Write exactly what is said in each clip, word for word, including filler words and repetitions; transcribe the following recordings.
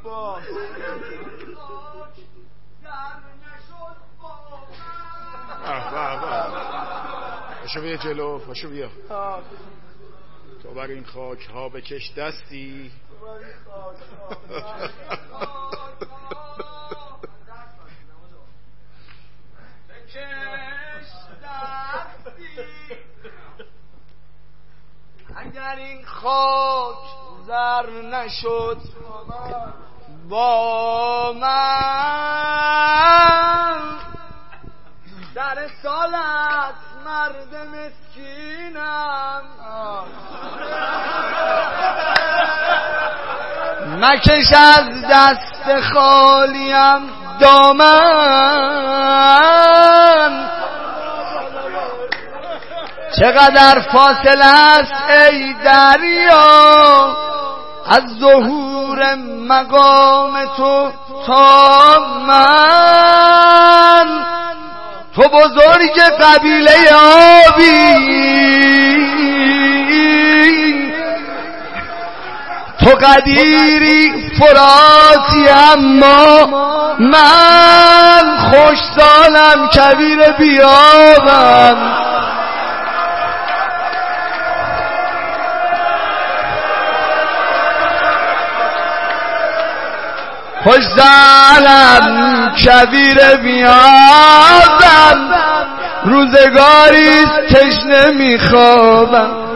عباس پاشو بیا جلو، پاشو بیا. تو بر این خاک ها بکش دستی، اگر این خاک زر نشد با من، در سالت مرد مسکینم، مکش از دست خالیم دامن. چقدر فاصله است ای دریا از ظهور مقام تو تا من، تو بزرگ قبیله آبی، تو قدیری فراتی، اما من خوشسالم کبیر بیابم. خوشسالم کبیر بیابم، روزگاریست تشنه میخوابم.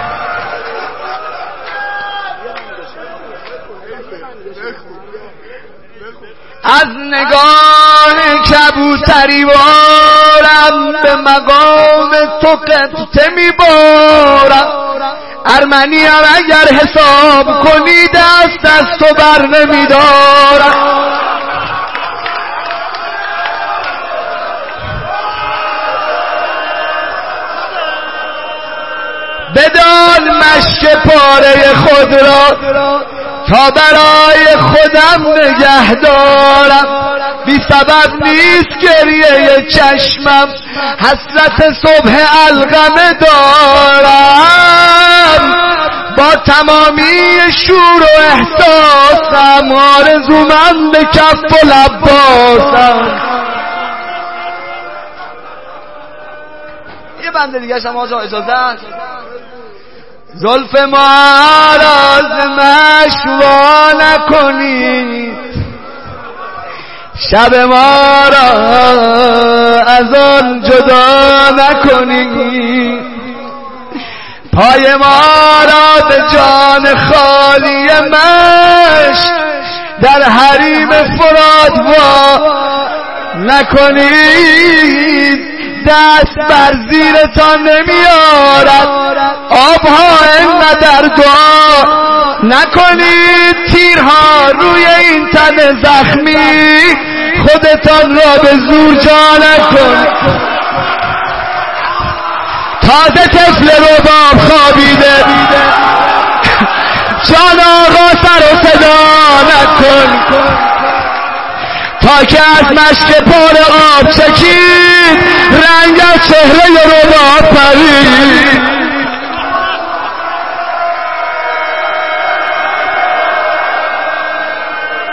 از نگاه کبوتری بارم به مقام تو قطعه میبارم. ارمنی هم اگر حساب کنی دست از تو بر نمیدارم. بدان مشک پاره خود را تا برای خودم نگه دارم. بی سبب نیست گریه چشمم، حسرت صبح القمه دارم. با تمامی شور و احساسم آرزو من به کف و لب باسم. یه بنده دیگه شما آجا اجازه. زلف ما را ز مشوا نکنید، شب ما را از آن جدا نکنید. پای ما را به جان خالی مشک در حریم فرات وا نکنید. دست بر زیرتان نمیارد آبها اینقدر دعا نکنید. تیرها روی این تن زخمی خودتان را به زور جا نکنید. تازه طفل رباب خوابیده، جان آقا سر و صدا نکن. تا که از مشک پاره آب چکید رنگ از چهره رباب پرید.